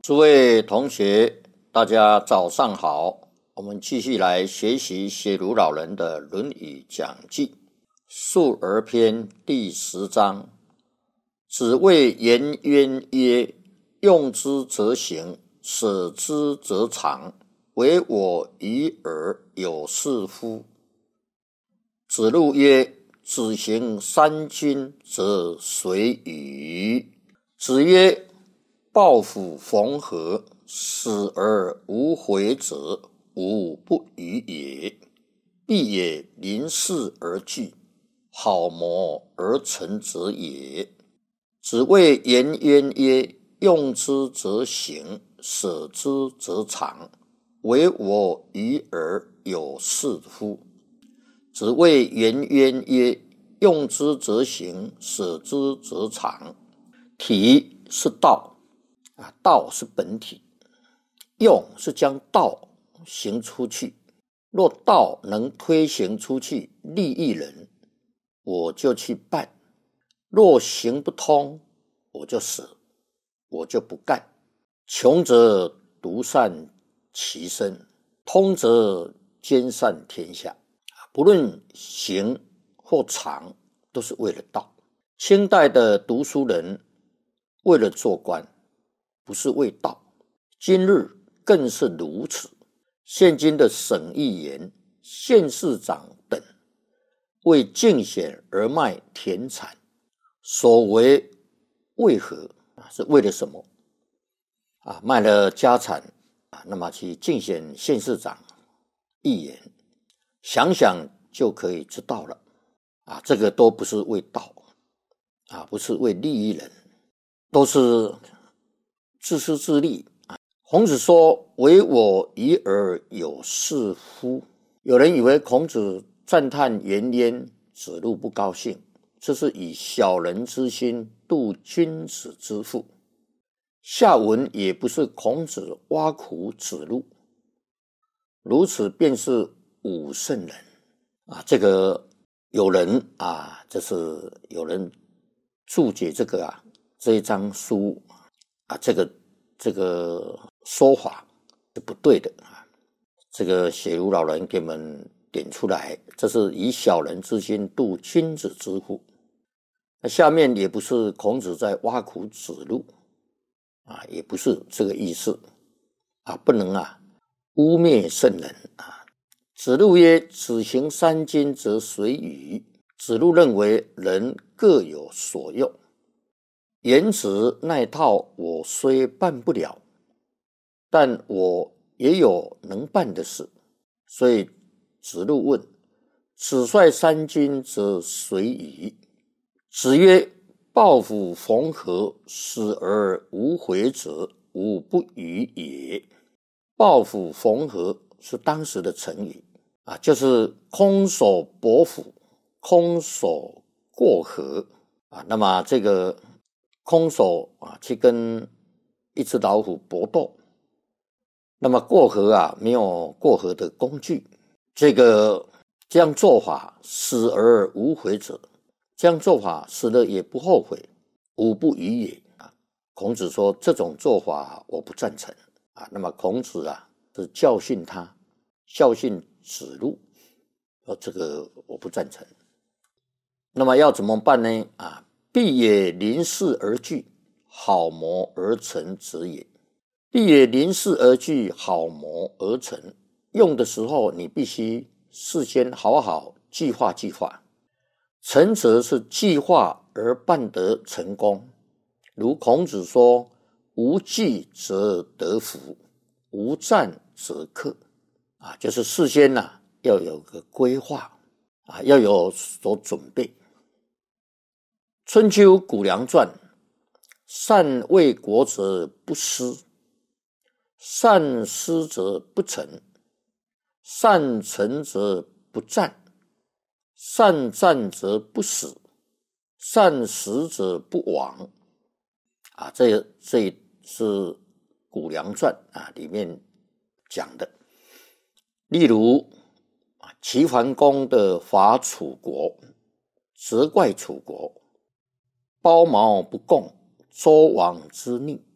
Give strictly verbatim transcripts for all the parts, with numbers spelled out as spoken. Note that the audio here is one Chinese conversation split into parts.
诸位同学，大家早上好。我们继续来学习写如老人的《论语讲记》述而篇第十章。子谓颜渊曰：用之则行，舍之则藏，唯我与尔有是乎？子路曰：子行三军，则随与。子曰：抱负缝合，死而无悔者，吾不与也。必也临事而惧，好谋而成者也。子谓颜渊曰：用之则行，舍之则藏，唯我与尔有是乎？子谓颜渊曰：用之则行，舍之则藏。体是道啊，道是本体，用是将道行出去。若道能推行出去，利益人，我就去办；若行不通，我就舍，我就不干。穷则独善其身，通则兼善天下。不论行或藏，都是为了道。清代的读书人为了做官，不是为道，今日更是如此。现今的省议员、县市长等为竞选而卖田产，所为为何？是为了什么？啊，卖了家产啊，那么去竞选县市长、议员，想想就可以知道了。啊，这个都不是为道，啊，不是为利益人，都是自私自利。孔子说：唯我与尔有是乎？有人以为孔子赞叹颜渊，子路不高兴，这是以小人之心度君子之腹。下文也不是孔子挖苦子路，如此便是武圣人啊！这个有人啊，这是有人注解这个啊这一章书啊，这个这个说法是不对的啊！这个写如老人给我们点出来，这是以小人之心度君子之腹。那下面也不是孔子在挖苦子路啊，也不是这个意思啊，不能啊污蔑圣人啊。子路曰：子行三军，则随与。子路认为人各有所用，颜子那一套我虽办不了，但我也有能办的事。所以子路问：子率三军，则随与？子曰：抱负缝合，死而无悔者，吾不与也。抱负缝合是当时的成语啊，就是空手搏斧，空手过河啊。那么这个空手啊去跟一只老虎搏斗，那么过河啊没有过河的工具，这个这样做法死而无悔者，这样做法死了也不后悔，吾不与也啊。孔子说这种做法我不赞成啊。那么孔子啊是教训他，教训子路，说这个我不赞成。那么要怎么办呢？啊，必也临事而惧，好谋而成者也。必也临事而惧，好谋而成。用的时候你必须事先好好计划计划，成则是计划而办得成功。如孔子说：无计则得福，无战则克啊，就是事先啊要有个规划啊，要有所准备。春秋谷梁传：善为国者不思，善思则不成，善成则不战，善战则不死，善死则不亡啊。这这是谷梁传啊里面讲的。例如齐桓公的伐楚国，责怪楚国包茅不贡，周王之逆，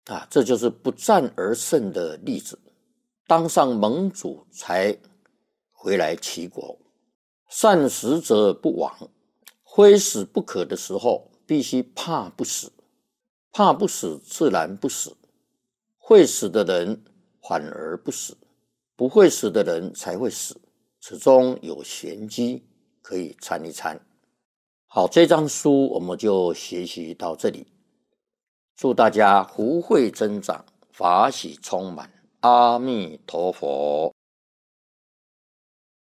啊，这就是不战而胜的例子。当上盟主才回来齐国，善死者不亡，非死不可的时候，必须怕不死，怕不死自然不死，会死的人反而不死，不会死的人才会死，此中有玄机，可以参一参。好，这章书我们就学习到这里，祝大家福慧增长，法喜充满，阿弥陀佛。